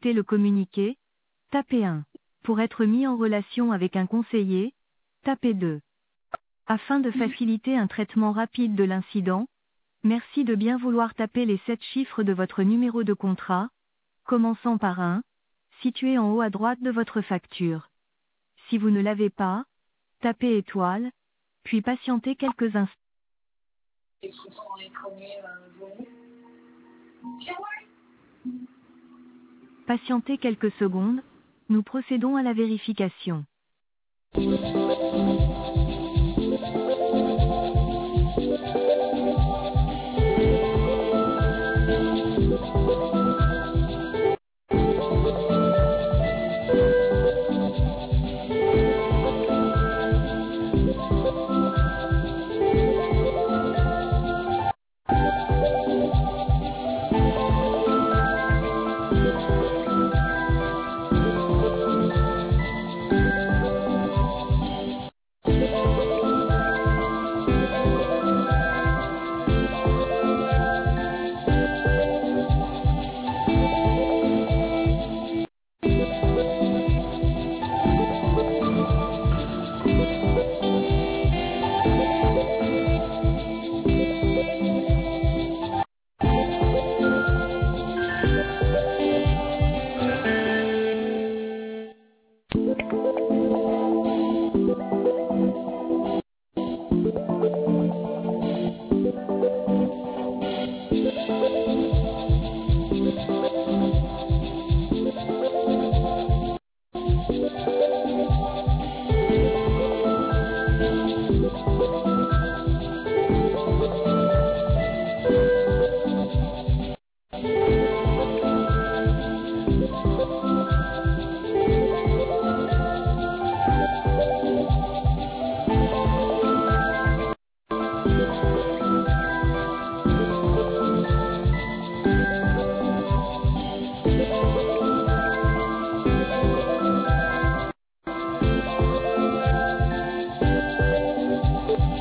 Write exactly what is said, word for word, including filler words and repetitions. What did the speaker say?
souhaitez le communiquer, tapez un. Pour être mis en relation avec un conseiller, tapez deux. Afin de faciliter un traitement rapide de l'incident, merci de bien vouloir taper les sept chiffres de votre numéro de contrat, commençant par un, situé en haut à droite de votre facture. Si vous ne l'avez pas, tapez étoile, puis patientez quelques instants. Et qui sont les premiers euh, venus. Patientez quelques secondes, nous procédons à la vérification.